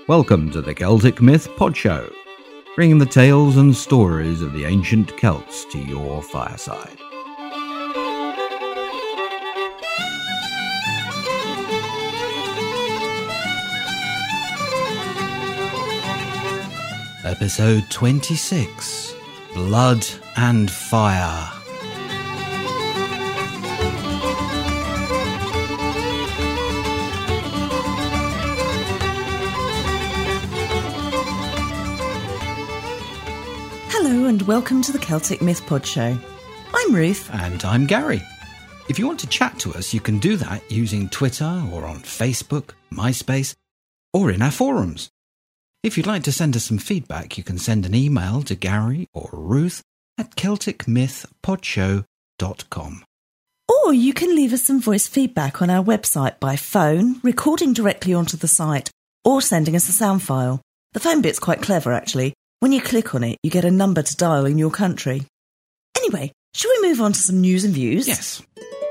Welcome to the Celtic Myth Pod Show, bringing the tales and stories of the ancient Celts to your fireside. Episode 26, Blood and Fire. Hello and welcome to the Celtic Myth Pod Show. I'm Ruth. And I'm Gary. If you want to chat to us, you can do that using Twitter or on Facebook, MySpace, or in our forums. If you'd like to send us some feedback, you can send an email to Gary or Ruth at CelticMythPodshow.com. Or you can leave us some voice feedback on our website by phone, recording directly onto the site, or sending us a sound file. The phone bit's quite clever, actually. When you click on it, you get a number to dial in your country. Anyway, shall we move on to some news and views? Yes.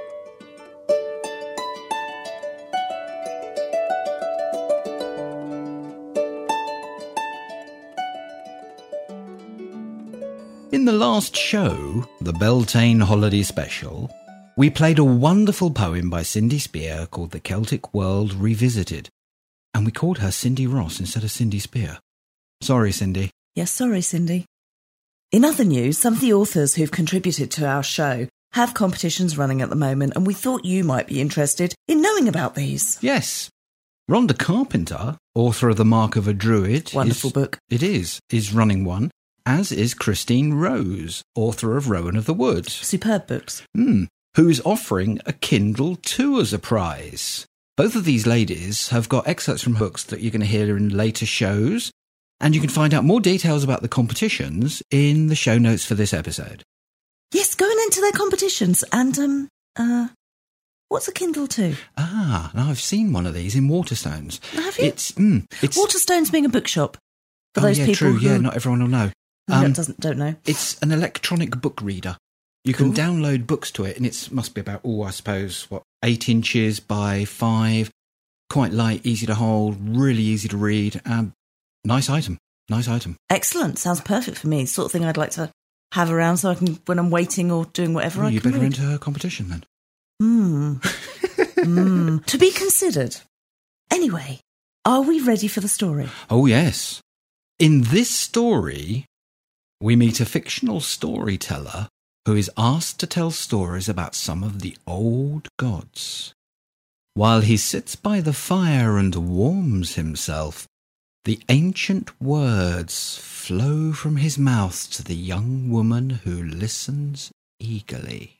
In the last show, the Beltane Holiday Special, we played a wonderful poem by Cindy Spear called The Celtic World Revisited, and we called her Cindy Ross instead of Cindy Spear. Sorry, Cindy. Yes, sorry, Cindy. In other news, some of the authors who've contributed to our show have competitions running at the moment, and we thought you might be interested in knowing about these. Yes. Rhonda Carpenter, author of The Mark of a Druid. Wonderful book. It is running one, as is Christine Rose, author of Rowan of the Wood. Superb books. Who is offering a Kindle 2 as a prize. Both of these ladies have got excerpts from books that you're going to hear in later shows, and you can find out more details about the competitions in the show notes for this episode. Yes, go and enter their competitions. And, what's a Kindle 2? Now I've seen one of these in Waterstones. Have you? It's Waterstones being a bookshop. For those people true. who Yeah, not everyone will know. don't know. It's an electronic book reader. You can download books to it, and it must be about, 8 inches by 5. Quite light, easy to hold, really easy to read. Nice item. Excellent. Sounds perfect for me. Sort of thing I'd like to have around so I can, when I'm waiting or doing whatever, I you can better read. enter a competition then. To be considered. Anyway, are we ready for the story? Oh, yes. In this story, we meet a fictional storyteller who is asked to tell stories about some of the old gods. While he sits by the fire and warms himself, the ancient words flow from his mouth to the young woman who listens eagerly.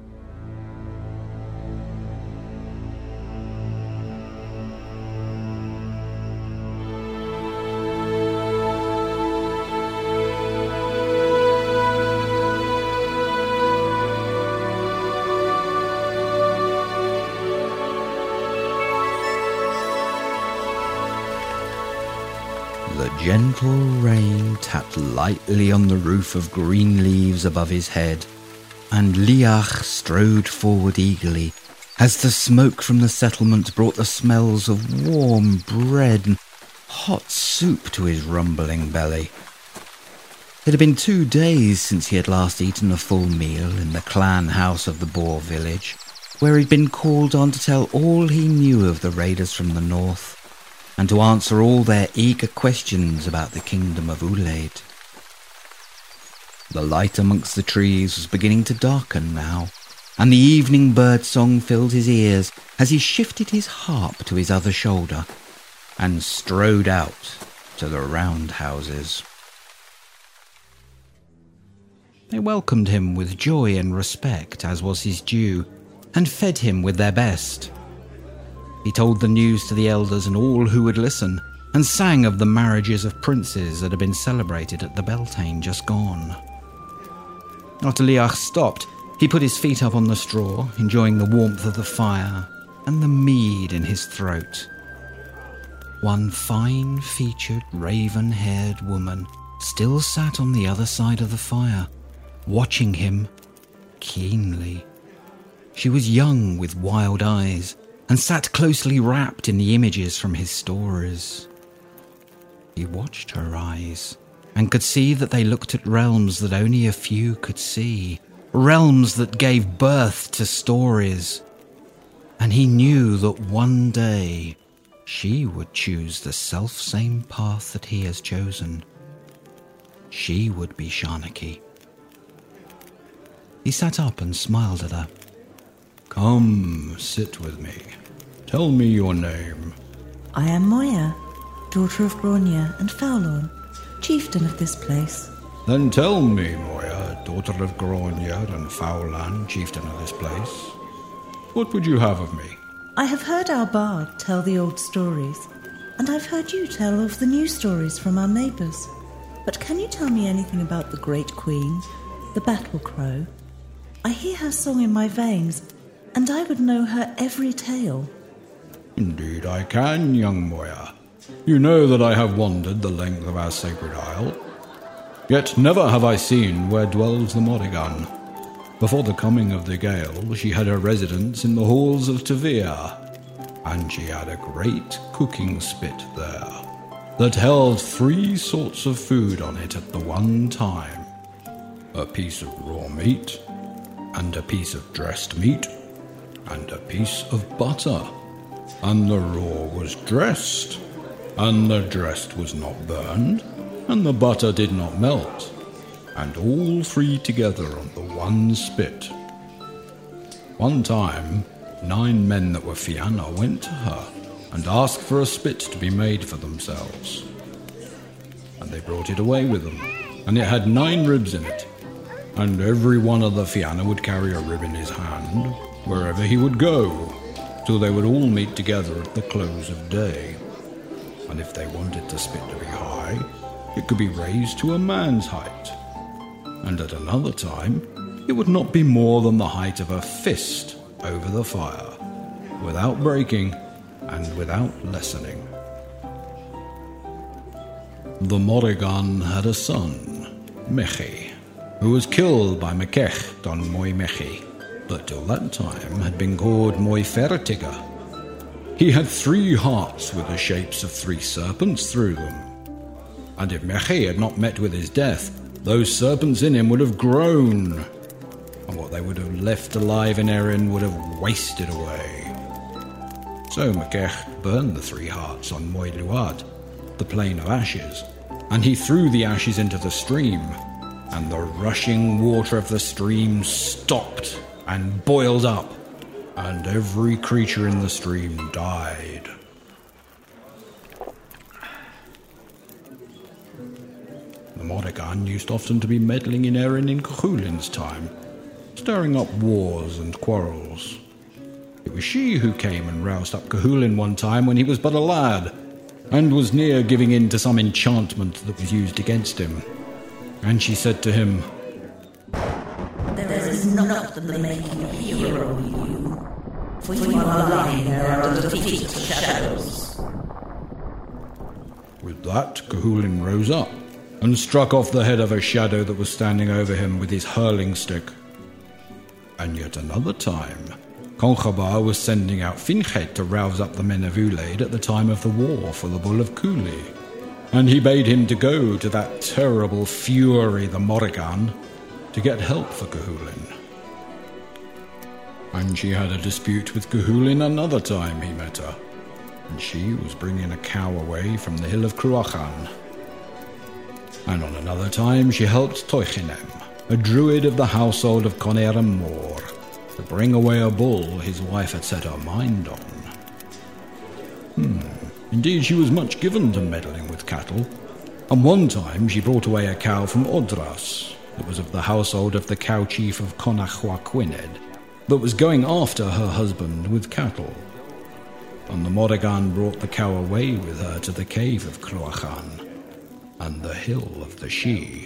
The gentle rain tapped lightly on the roof of green leaves above his head, and Liach strode forward eagerly as the smoke from the settlement brought the smells of warm bread and hot soup to his rumbling belly. It had been 2 days since he had last eaten a full meal in the clan house of the Boar village, where he'd been called on to tell all he knew of the raiders from the north, and to answer all their eager questions about the kingdom of Ulaid. The light amongst the trees was beginning to darken now, and the evening bird song filled his ears as he shifted his harp to his other shoulder and strode out to the roundhouses. They welcomed him with joy and respect, as was his due, and fed him with their best. He told the news to the elders and all who would listen, and sang of the marriages of princes that had been celebrated at the Beltane just gone. After Liach stopped, he put his feet up on the straw, enjoying the warmth of the fire and the mead in his throat. One fine-featured, raven-haired woman still sat on the other side of the fire, watching him keenly. She was young with wild eyes, and sat closely wrapped in the images from his stories. He watched her eyes and could see that they looked at realms that only a few could see, realms that gave birth to stories. And he knew that one day she would choose the self-same path that he has chosen. She would be Shanaki. He sat up and smiled at her. Come, sit with me. Tell me your name. I am Moya, daughter of Grónia and Fowlorn, chieftain of this place. Then tell me, Moya, daughter of Grónia and Fowlan, chieftain of this place, what would you have of me? I have heard our bard tell the old stories, and I've heard you tell of the new stories from our neighbours. But can you tell me anything about the Great Queen, the Battle Crow? I hear her song in my veins, and I would know her every tale. Indeed I can, young Moya. You know that I have wandered the length of our sacred isle. Yet never have I seen where dwells the Morrigan. Before the coming of the gale, she had her residence in the halls of Tavir, and she had a great cooking spit there that held 3 sorts of food on it at the one time. A piece of raw meat, and a piece of dressed meat, and a piece of butter. And the raw was dressed, and the dressed was not burned, and the butter did not melt, and all 3 together on the one spit. One time, 9 men that were Fianna went to her and asked for a spit to be made for themselves. And they brought it away with them, and it had 9 ribs in it, and every one of the Fianna would carry a rib in his hand wherever he would go, till they would all meet together at the close of day. And if they wanted the spit to be high, it could be raised to a man's height, and at another time it would not be more than the height of a fist over the fire, without breaking and without lessening. The Morrigan had a son, Mechi, who was killed by Mekech on Moy Mechi, but till that time had been called Moy Fertiga. He had 3 hearts with the shapes of 3 serpents through them, and if Mechi had not met with his death, those serpents in him would have grown, and what they would have left alive in Erin would have wasted away. So Mekech burned the 3 hearts on Moy Luad, the plain of ashes, and he threw the ashes into the stream, and the rushing water of the stream stopped and boiled up, and every creature in the stream died. The Morrigan used often to be meddling in Erin in Cuchulain's time, stirring up wars and quarrels. It was she who came and roused up Cuchulain one time when he was but a lad, and was near giving in to some enchantment that was used against him. And she said to him, There is not the making a hero of you, for you are lying there under the feet of the shadows. With that, Cuchulain rose up and struck off the head of a shadow that was standing over him with his hurling stick. And yet another time, Conchobar was sending out Finchet to rouse up the men of Ulaid at the time of the war for the Bull of Cooley, and he bade him to go to that terrible fury, the Morrigan, to get help for Cuchulain. And she had a dispute with Cuchulain another time he met her, and she was bringing a cow away from the hill of Cruachan. And on another time she helped Toichinem, a druid of the household of Conarum Mór, to bring away a bull his wife had set her mind on. Indeed, she was much given to meddling with cattle, and one time she brought away a cow from Odras, that was of the household of the cow chief of Connachwa-Gwynedd, that was going after her husband with cattle. And the Morrigan brought the cow away with her to the cave of Cruachan, and the hill of the She.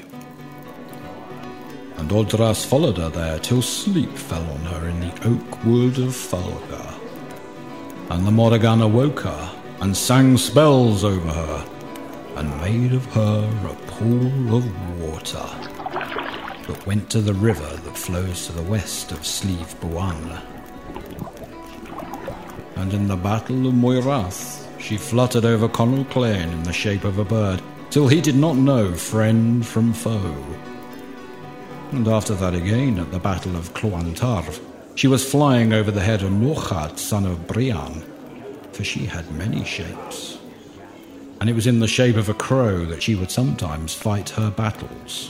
And Odras followed her there till sleep fell on her in the oak wood of Falga. And the Morrigan awoke her, and sang spells over her, and made of her a pool of water, that went to the river that flows to the west of Slieve Buan. And in the battle of Moirath she fluttered over Conall Clane in the shape of a bird, till he did not know friend from foe. And after that again, at the Battle of Cloantarf, she was flying over the head of Norchad, son of Brian, for she had many shapes. And it was in the shape of a crow that she would sometimes fight her battles.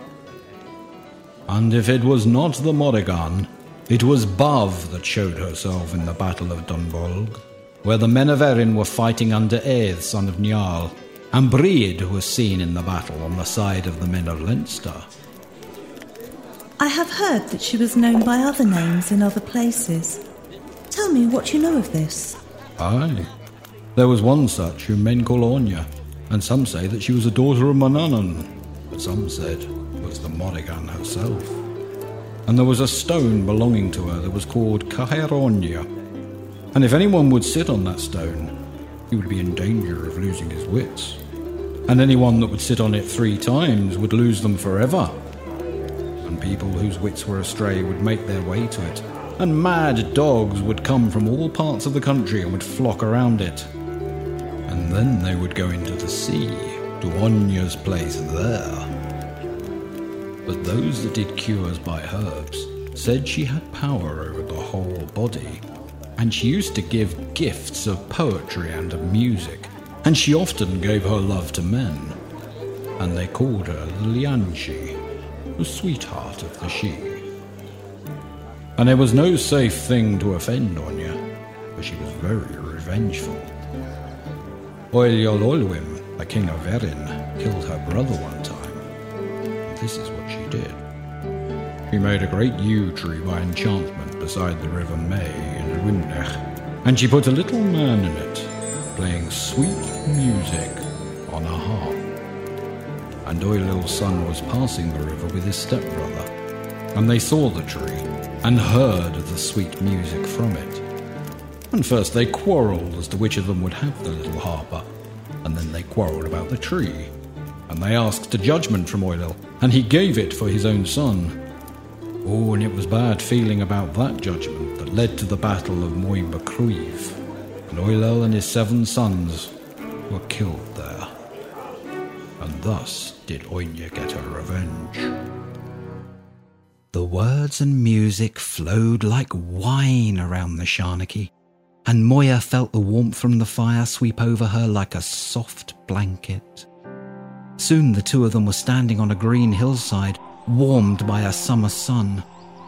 And if it was not the Morrigan, it was Bav that showed herself in the Battle of Dunbolg, where the men of Erin were fighting under Aedd, son of Niall, and Breed was seen in the battle on the side of the men of Leinster. I have heard that she was known by other names in other places. Tell me what you know of this. Aye. There was one such whom men call Anya, and some say that she was a daughter of Manannan, but some said it was the Morrigan herself. And there was a stone belonging to her that was called Caer Anya, and if anyone would sit on that stone, he would be in danger of losing his wits. And anyone that would sit on it 3 times would lose them forever. And people whose wits were astray would make their way to it, and mad dogs would come from all parts of the country and would flock around it. And then they would go into the sea, to Onya's place there. But those that did cures by herbs said she had power over the whole body, and she used to give gifts of poetry and of music, and she often gave her love to men, and they called her Lianshi, the sweetheart of the Sidhe. And there was no safe thing to offend Onya, for she was very revengeful. Oiliol Olwym, the king of Erin, killed her brother one time, and this is what she did. She made a great yew tree by enchantment beside the river May in Rhymnech, and she put a little man in it, playing sweet music on a harp. And Oilil's son was passing the river with his stepbrother, and they saw the tree, and heard the sweet music from it. And first they quarrelled as to which of them would have the little harper, and then they quarrelled about the tree, and they asked a judgment from Oilil, and he gave it for his own son. Oh, and it was bad feeling about that judgment that led to the battle of Moyba Cruive, and Oilil and his 7 sons were killed there. And thus did Onya get her revenge. The words and music flowed like wine around the Sharnaky, and Moya felt the warmth from the fire sweep over her like a soft blanket. Soon the 2 of them were standing on a green hillside, warmed by a summer sun.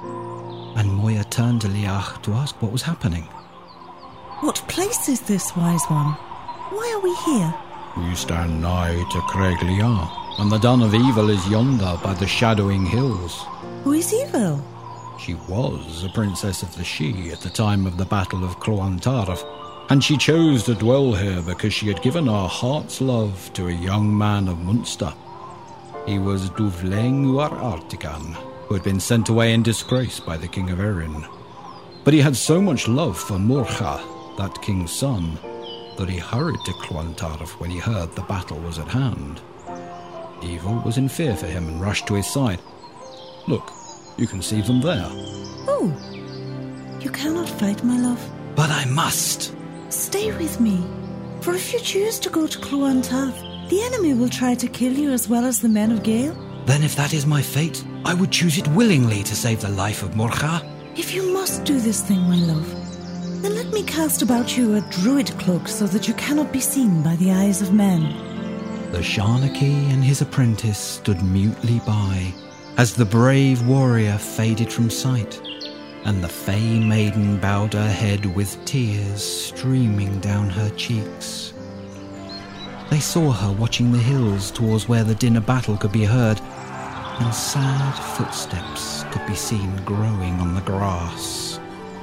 And Moya turned to Liach to ask what was happening. What place is this, wise one? Why are we here? We stand nigh to Craig Liach, and the Dun of Evil is yonder by the shadowing hills. Who is Evil? She was a princess of the Sidhe at the time of the Battle of Cloantarf, and she chose to dwell here because she had given her heart's love to a young man of Munster. He was Duvleng Uar Artigan, who had been sent away in disgrace by the king of Erin. But he had so much love for Morcha, that king's son, that he hurried to Cloantarf when he heard the battle was at hand. Evil was in fear for him and rushed to his side. Look, you can see them there. Oh, you cannot fight, my love. But I must. Stay with me, for if you choose to go to Cloantarf, the enemy will try to kill you as well as the men of Gale. Then if that is my fate, I would choose it willingly to save the life of Morcha. If you must do this thing, my love, then let me cast about you a druid cloak so that you cannot be seen by the eyes of men. The Sharnaky and his apprentice stood mutely by, as the brave warrior faded from sight, and the Fey maiden bowed her head with tears streaming down her cheeks. They saw her watching the hills towards where the din of battle could be heard, and sad footsteps could be seen growing on the grass.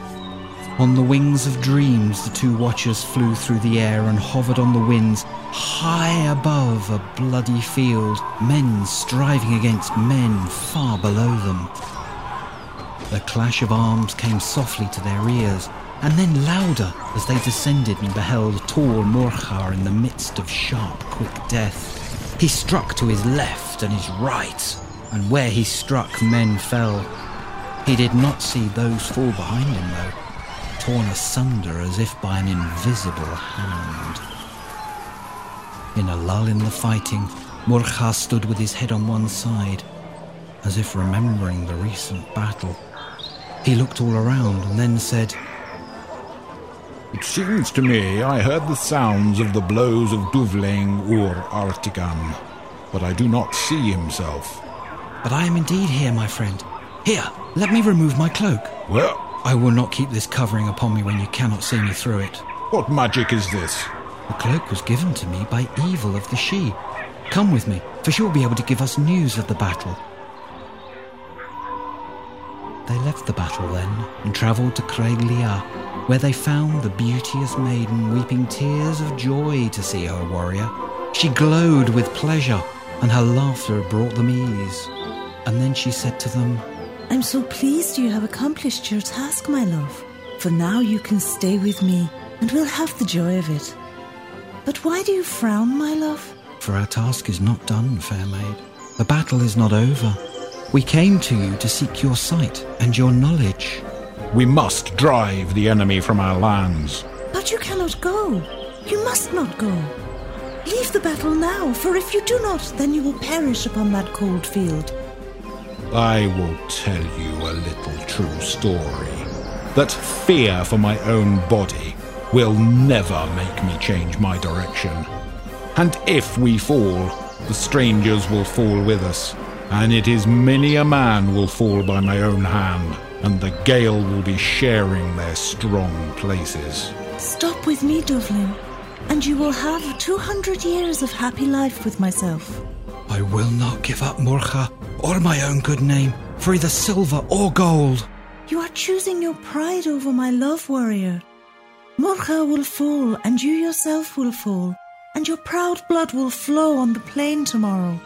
On the wings of dreams the 2 watchers flew through the air and hovered on the winds, high above a bloody field, men striving against men far below them. The clash of arms came softly to their ears, and then louder as they descended and beheld tall Morcha in the midst of sharp, quick death. He struck to his left and his right, and where he struck men fell. He did not see those fall behind him, though, torn asunder as if by an invisible hand. In a lull in the fighting, Murcha stood with his head on one side, as if remembering the recent battle. He looked all around and then said, "It seems to me I heard the sounds of the blows of Duvlain Ur Artigan, but I do not see himself." "But I am indeed here, my friend. Here, let me remove my cloak." "Well, "I will not keep this covering upon me when you cannot see me through it." what magic is this?" "The cloak was given to me by Evil of the She. Come with me, for she will be able to give us news of the battle." They left the battle then, and travelled to Craig Leah, where they found the beauteous maiden weeping tears of joy to see her warrior. She glowed with pleasure, and her laughter brought them ease. And then she said to them, I'm so pleased you have accomplished your task, my love, for now you can stay with me, and we'll have the joy of it. But why do you frown, my love? "For our task is not done, fair maid. The battle is not over. We came to you to seek your sight and your knowledge." "We must drive the enemy from our lands." But you cannot go. You must not go. Leave the battle now, for if you do not, then you will perish upon that cold field. "I will tell you a little true story, that fear for my own body will never make me change my direction. And if we fall, the strangers will fall with us, and it is many a man will fall by my own hand, and the gale will be sharing their strong places." Stop with me, Duvlin, and you will have 200 years of happy life with myself. "I will not give up Murcha, or my own good name, for either silver or gold." You are choosing your pride over my love, warrior. Murcha will fall, and you yourself will fall, and your proud blood will flow on the plain tomorrow.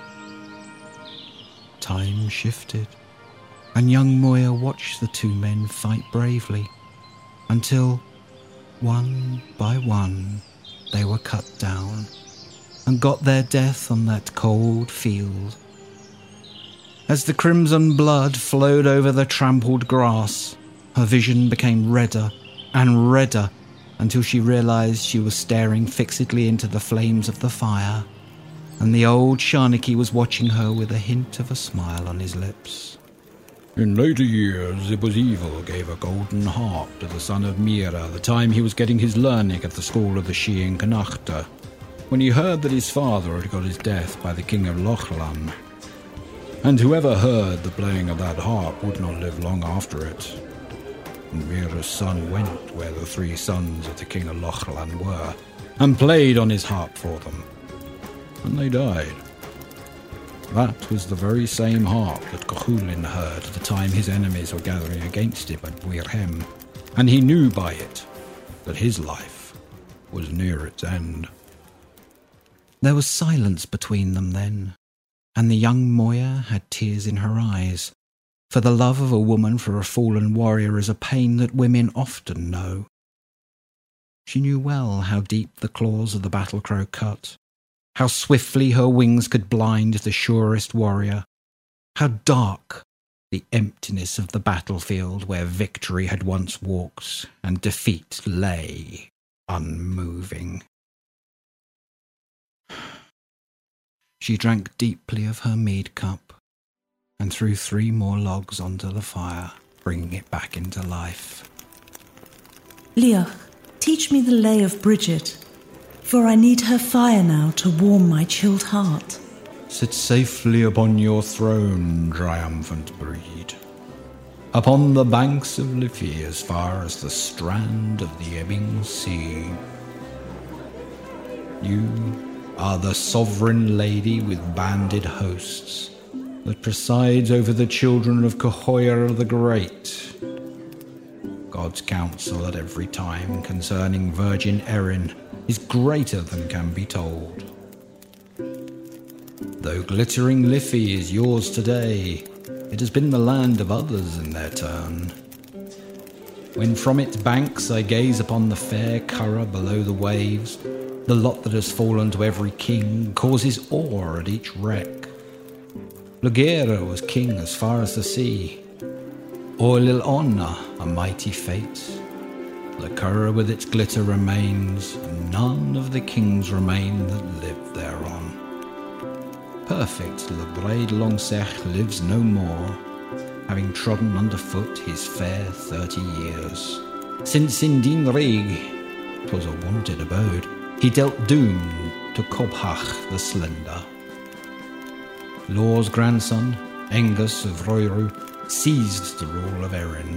Time shifted, and young Moya watched the two men fight bravely, until, one by one, they were cut down, and got their death on that cold field. As the crimson blood flowed over the trampled grass, her vision became redder and redder, until she realized she was staring fixedly into the flames of the fire, and the old Sharniki was watching her with a hint of a smile on his lips. "In later years, it was Evil gave a golden harp to the son of Mira the time he was getting his learning at the school of the She in Connachta, when he heard that his father had got his death by the king of Lochlan. And whoever heard the playing of that harp would not live long after it. And Mira's son went where the three sons of the king of Lochlan were, and played on his harp for them, and they died. That was the very same harp that Cuchulainn heard at the time his enemies were gathering against him at Buirhem, and he knew by it that his life was near its end." There was silence between them then, and the young Moya had tears in her eyes, for the love of a woman for a fallen warrior is a pain that women often know. She knew well how deep the claws of the battle-crow cut, how swiftly her wings could blind the surest warrior, how dark the emptiness of the battlefield where victory had once walked and defeat lay unmoving. She drank deeply of her mead cup and threw 3 more logs onto the fire, bringing it back into life. Liach, teach me the lay of Bridget, for I need her fire now to warm my chilled heart. "Sit safely upon your throne, triumphant breed, upon the banks of Liffey as far as the strand of the ebbing sea. You are the sovereign lady with banded hosts that presides over the children of Cahoir the Great. God's counsel at every time concerning Virgin Erin is greater than can be told. Though glittering Liffey is yours today, it has been the land of others in their turn. When from its banks I gaze upon the fair Curragh below the waves, the lot that has fallen to every king causes awe at each wreck. Lugera was king as far as the sea, Oilil Onna a mighty fate, The Curragh with its glitter remains, none of the kings remain that lived thereon. Perfect Le Braid Longsech lives no more, having trodden underfoot his fair 30 years. Since in Din Rig, 'twas a wonted abode, he dealt doom to Cobhach the Slender. Lor's grandson, Angus of Roiru, seized the rule of Erin.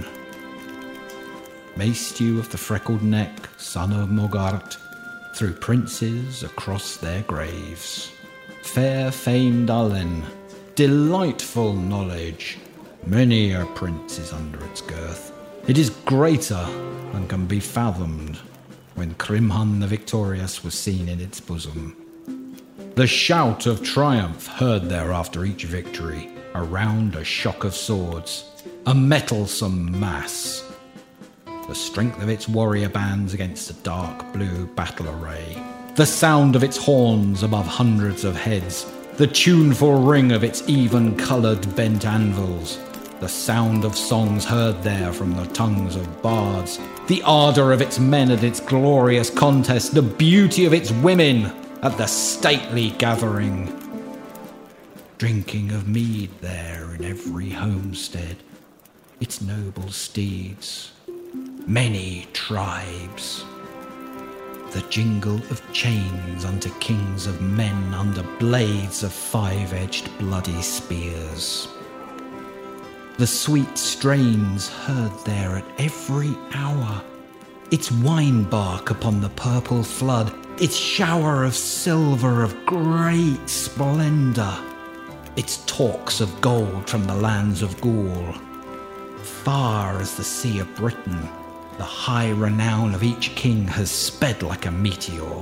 Maestew of the Freckled Neck, son of Mogart, threw princes across their graves. Fair famed Allen, delightful knowledge, many a prince is under its girth. It is greater than can be fathomed when Crimhun the Victorious was seen in its bosom. The shout of triumph heard there after each victory, around a shock of swords, a mettlesome mass. The strength of its warrior bands against the dark blue battle array, the sound of its horns above hundreds of heads, the tuneful ring of its even-coloured bent anvils, the sound of songs heard there from the tongues of bards, the ardour of its men at its glorious contest, the beauty of its women at the stately gathering. Drinking of mead there in every homestead, its noble steeds, many tribes. The jingle of chains unto kings of men under blades of five-edged bloody spears. The sweet strains heard there at every hour, its wine bark upon the purple flood, its shower of silver of great splendour, its talks of gold from the lands of Gaul. Far as the sea of Britain, the high renown of each king has sped like a meteor.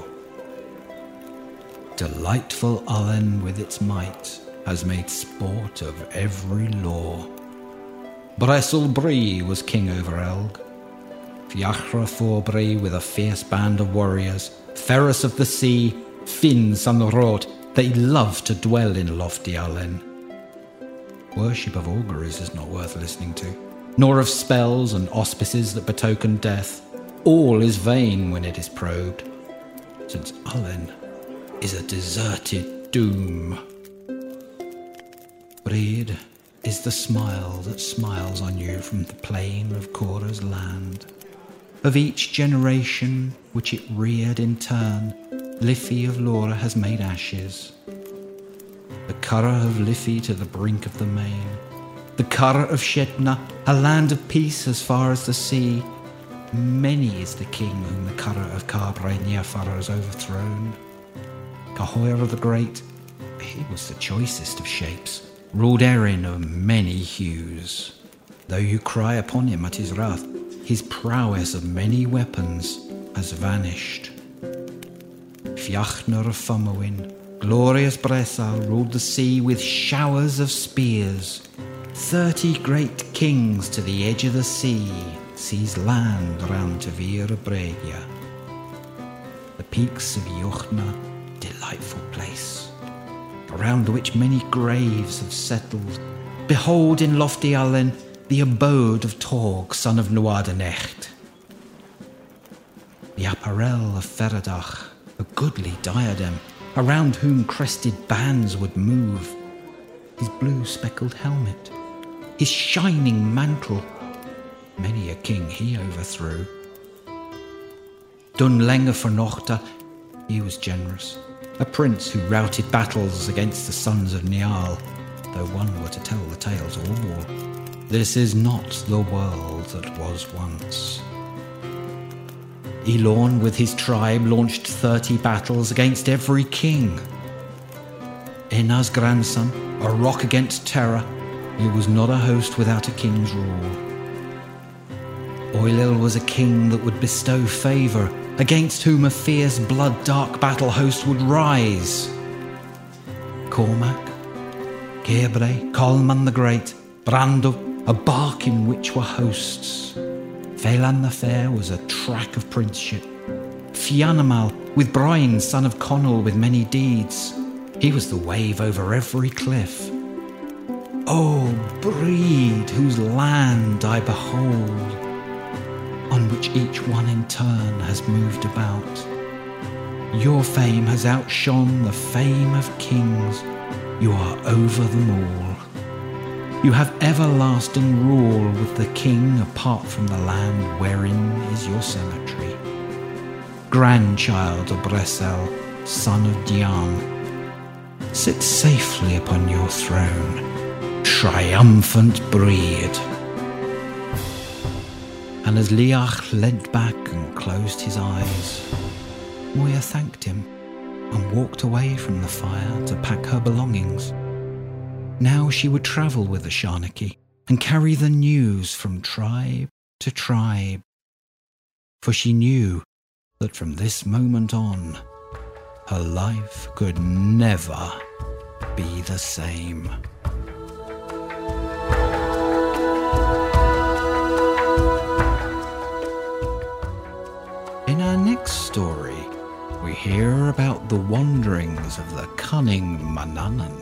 Delightful Allen with its might has made sport of every law. Bresel Bree was king over Elg. Fiachra Forbree with a fierce band of warriors, Ferris of the sea, Finn son Rot, they loved to dwell in lofty Allen. Worship of auguries is not worth listening to, nor of spells and auspices that betoken death. All is vain when it is probed, since Allen is a deserted doom. Breed is the smile that smiles on you from the plain of Cora's land. Of each generation which it reared in turn, Liffey of Laura has made ashes. The Curragh of Liffey to the brink of the main, the Curragh of Shetna, a land of peace as far as the sea. Many is the king whom the Curragh of Carbrae Nearfar has overthrown. Cahoir the Great, he was the choicest of shapes, ruled Erin of many hues. Though you cry upon him at his wrath, his prowess of many weapons has vanished. Fiachner of Fumowin, glorious Bresal, ruled the sea with showers of spears. 30 great kings to the edge of the sea seized land round Tavir of Bregia. The peaks of Jochna, delightful place, around which many graves have settled. Behold in lofty Allen the abode of Torg, son of Nuadenecht. The apparel of Feradach, a goodly diadem, around whom crested bands would move. His blue speckled helmet, his shining mantle, many a king he overthrew. Dunlenga Fornochta, he was generous, a prince who routed battles against the sons of Niall, though one were to tell the tales all. This is not the world that was once. Elorn with his tribe launched 30 battles against every king. Ena's grandson, a rock against terror, he was not a host without a king's rule. Oilil was a king that would bestow favour, against whom a fierce blood-dark battle host would rise. Cormac, Cairbrae, Colman the Great, Brando, a bark in which were hosts. Phelan the Fair was a track of princeship. Fianamal, with Brian, son of Connell, with many deeds. He was the wave over every cliff. O Breed, whose land I behold. on which each one in turn has moved about. Your fame has outshone the fame of kings. You are over them all. You have everlasting rule with the king apart from the land wherein is your cemetery. Grandchild of Bresel, son of Dian, sit safely upon your throne, triumphant breed. And as Liach leant back and closed his eyes, Moya thanked him and walked away from the fire to pack her belongings. Now she would travel with the Sharnaki and carry the news from tribe to tribe. For she knew that from this moment on, her life could never be the same. In our next story, we hear about the wanderings of the cunning Manannan.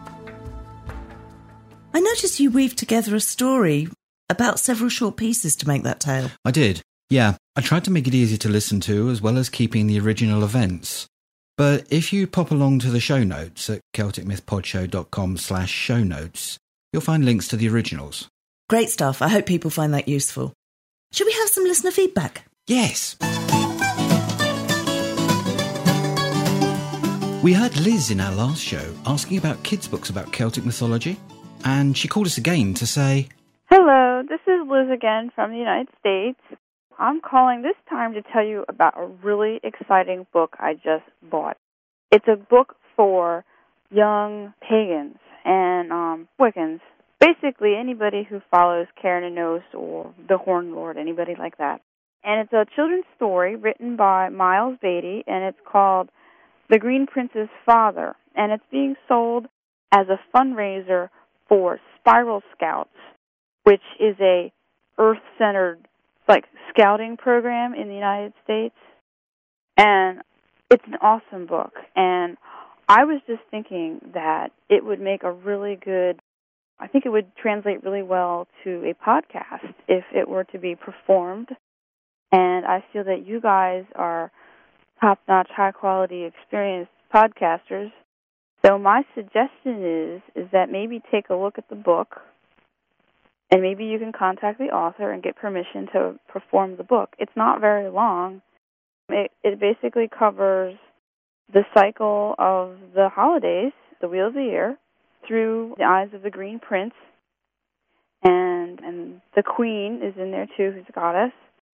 I noticed you weaved together a story about several short pieces to make that tale. I did, yeah. I tried to make it easy to listen to, as well as keeping the original events. But if you pop along to the show notes at CelticMythPodshow.com/show notes, you'll find links to the originals. Great stuff. I hope people find that useful. Should we have some listener feedback? Yes! We heard Liz in our last show asking about kids' books about Celtic mythology, and she called us again to say, Hello, this is Liz again from the United States. I'm calling this time to tell you about a really exciting book I just bought. It's a book for young pagans and Wiccans. Basically, anybody who follows Cernunnos or the Horn Lord, anybody like that. And it's a children's story written by Miles Beatty, and it's called The Green Prince's Father. And it's being sold as a fundraiser for Spiral Scouts, which is a Earth-centered scouting program in the United States. And it's an awesome book. And I was just thinking that it would make a really good, I think it would translate really well to a podcast if it were to be performed. And I feel that you guys are top-notch, high-quality, experienced podcasters. So my suggestion is that maybe take a look at the book, and maybe you can contact the author and get permission to perform the book. It's not very long. It basically covers the cycle of the holidays, the Wheel of the Year, through the eyes of the Green Prince, and the Queen is in there too, who's a goddess,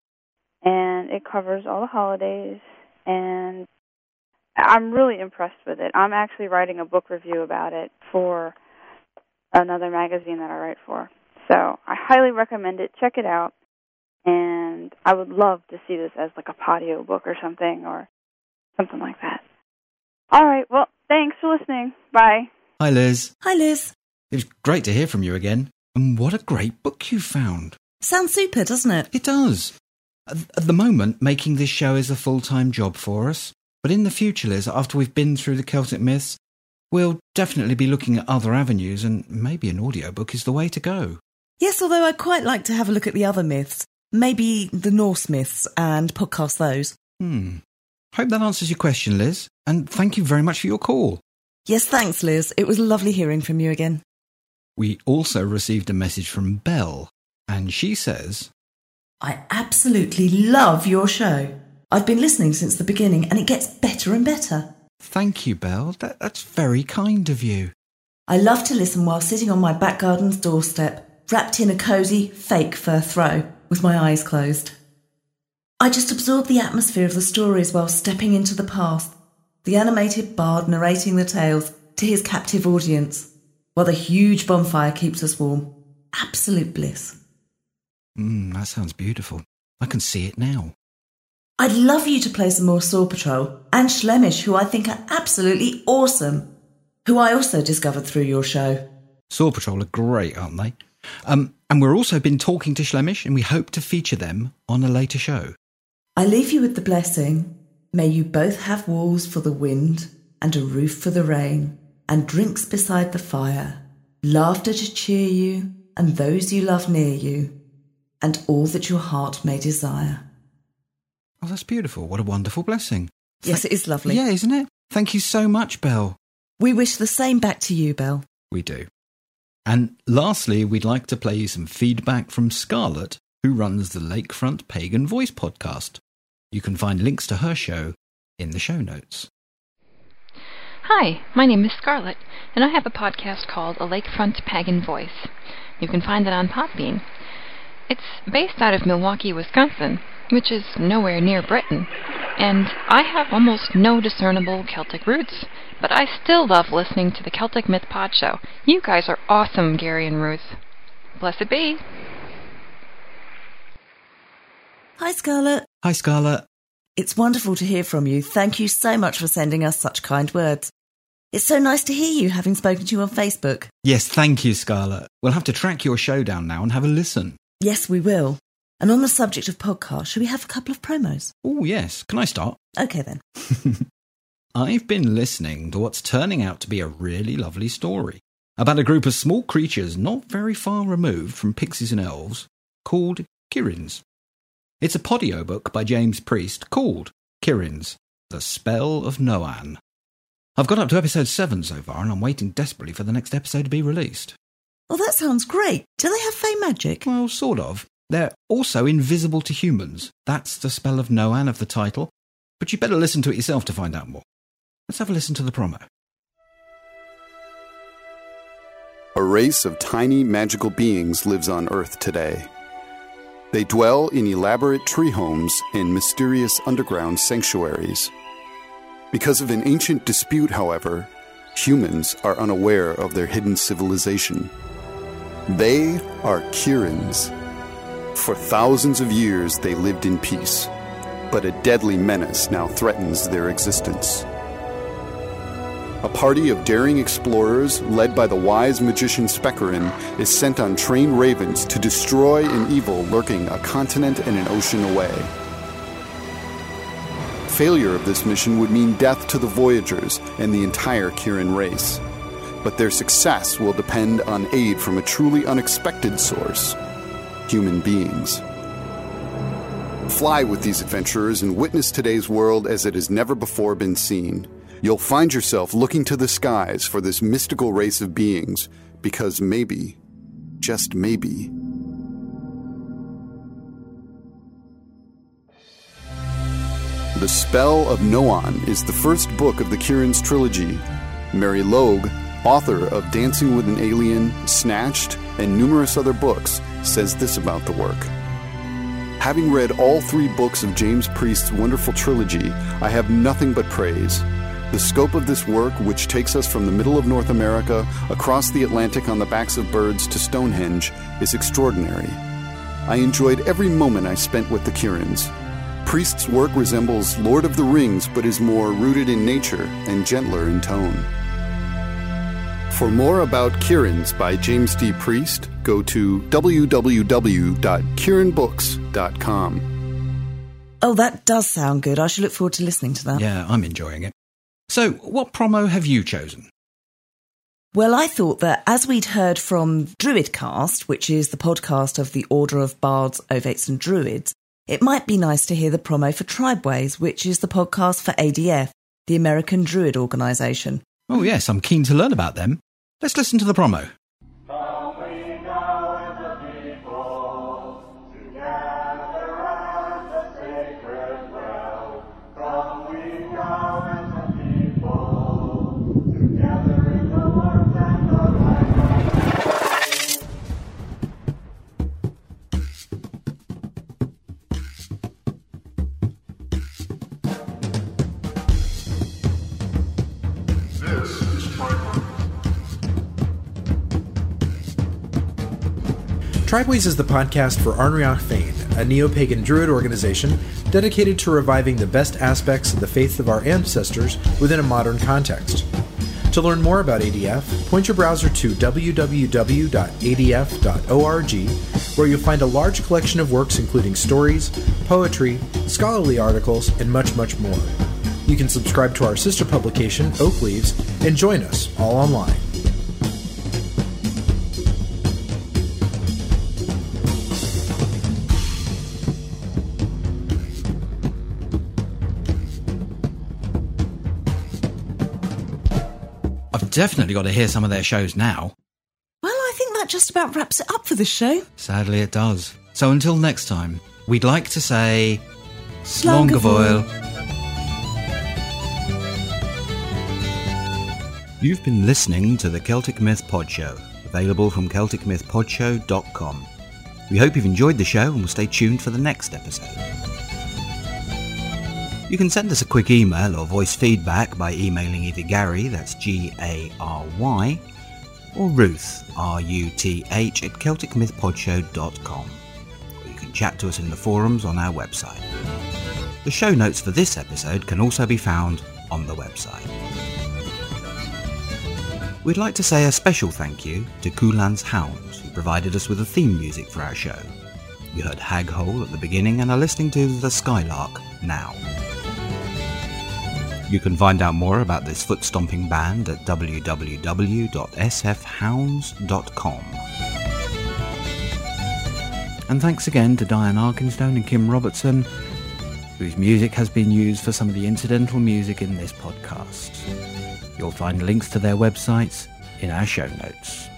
and it covers all the holidays, and I'm really impressed with it. I'm actually writing a book review about it for another magazine that I write for. So I highly recommend it. Check it out. And I would love to see this as a Podio book or something like that. All right. Well, thanks for listening. Bye. Hi, Liz. Hi, Liz. It was great to hear from you again. And what a great book you found. Sounds super, doesn't it? It does. At the moment, making this show is a full-time job for us. But in the future, Liz, after we've been through the Celtic myths, we'll definitely be looking at other avenues, and maybe an audiobook is the way to go. Yes, although I'd quite like to have a look at the other myths. Maybe the Norse myths and podcast those. Hope that answers your question, Liz. And thank you very much for your call. Yes, thanks, Liz. It was lovely hearing from you again. We also received a message from Belle, and she says, I absolutely love your show. I've been listening since the beginning, and it gets better and better. Thank you, Belle. That's very kind of you. I love to listen while sitting on my back garden's doorstep, wrapped in a cosy, fake fur throw, with my eyes closed. I just absorb the atmosphere of the stories while stepping into the past, the animated bard narrating the tales to his captive audience, while the huge bonfire keeps us warm. Absolute bliss. That sounds beautiful. I can see it now. I'd love you to play some more Saw Patrol and Schlemish, who I think are absolutely awesome, who I also discovered through your show. Saw Patrol are great, aren't they? And we've also been talking to Schlemish, and we hope to feature them on a later show. I leave you with the blessing. May you both have walls for the wind and a roof for the rain, and drinks beside the fire, laughter to cheer you and those you love near you. and all that your heart may desire. Oh, that's beautiful. What a wonderful blessing. Yes, it is lovely. Yeah, isn't it? Thank you so much, Belle. We wish the same back to you, Belle. We do. And lastly, we'd like to play you some feedback from Scarlett, who runs the Lakefront Pagan Voice podcast. You can find links to her show in the show notes. Hi, my name is Scarlett, and I have a podcast called A Lakefront Pagan Voice. You can find it on Podbean. It's based out of Milwaukee, Wisconsin, which is nowhere near Britain, and I have almost no discernible Celtic roots, but I still love listening to the Celtic Myth Pod Show. You guys are awesome, Gary and Ruth. Blessed be. Hi, Scarlett. Hi, Scarlett. It's wonderful to hear from you. Thank you so much for sending us such kind words. It's so nice to hear you, having spoken to you on Facebook. Yes, thank you, Scarlett. We'll have to track your show down now and have a listen. Yes, we will. And on the subject of podcasts, should we have a couple of promos? Oh, yes. Can I start? Okay, then. I've been listening to what's turning out to be a really lovely story about a group of small creatures not very far removed from pixies and elves called Kirins. It's a podiobook by James Priest called Kirins, The Spell of Noan. I've got up to episode 7 so far, and I'm waiting desperately for the next episode to be released. Oh, that sounds great. Do they have fey magic? Well, sort of. They're also invisible to humans. That's the spell of Noan of the title. But you better listen to it yourself to find out more. Let's have a listen to the promo. A race of tiny magical beings lives on Earth today. They dwell in elaborate tree homes and mysterious underground sanctuaries. Because of an ancient dispute, however, humans are unaware of their hidden civilization. They are Kirins. For thousands of years, they lived in peace, but a deadly menace now threatens their existence. A party of daring explorers, led by the wise magician Spekerin, is sent on trained ravens to destroy an evil lurking a continent and an ocean away. Failure of this mission would mean death to the Voyagers and the entire Kirin race. But their success will depend on aid from a truly unexpected source: human beings. Fly with these adventurers and witness today's world as it has never before been seen. You'll find yourself looking to the skies for this mystical race of beings, because maybe, just maybe, The Spell of Noan is the first book of the Kirin's trilogy. Mary Logue, author of Dancing with an Alien, Snatched, and numerous other books, says this about the work. Having read all 3 books of James Priest's wonderful trilogy, I have nothing but praise. The scope of this work, which takes us from the middle of North America, across the Atlantic on the backs of birds to Stonehenge, is extraordinary. I enjoyed every moment I spent with the Kirins. Priest's work resembles Lord of the Rings, but is more rooted in nature and gentler in tone. For more about Kirins by James D. Priest, go to www.kirinbooks.com. Oh, that does sound good. I should look forward to listening to that. Yeah, I'm enjoying it. So, what promo have you chosen? Well, I thought that as we'd heard from Druidcast, which is the podcast of the Order of Bards, Ovates and Druids, it might be nice to hear the promo for Tribeways, which is the podcast for ADF, the American Druid Organisation. Oh yes, I'm keen to learn about them. Let's listen to the promo. Tribeways is the podcast for Arnriach Féin, a neo-pagan druid organization dedicated to reviving the best aspects of the faiths of our ancestors within a modern context. To learn more about ADF, point your browser to www.adf.org, where you'll find a large collection of works including stories, poetry, scholarly articles, and much, much more. You can subscribe to our sister publication, Oak Leaves, and join us all online. definitely got to hear some of their shows now. Well, I think that just about wraps it up for this show. Sadly, it does. So until next time, we'd like to say... Slán go bhfuil. You've been listening to the Celtic Myth Pod Show, available from CelticMythPodShow.com. We hope you've enjoyed the show and will stay tuned for the next episode. You can send us a quick email or voice feedback by emailing either Gary, that's Gary, or Ruth, Ruth, at CelticMythPodShow.com. Or you can chat to us in the forums on our website. The show notes for this episode can also be found on the website. We'd like to say a special thank you to Kulan's Hounds, who provided us with the theme music for our show. You heard Hag Hole at the beginning and are listening to The Skylark now. You can find out more about this foot-stomping band at www.sfhounds.com. And thanks again to Diane Arkinstone and Kim Robertson, whose music has been used for some of the incidental music in this podcast. You'll find links to their websites in our show notes.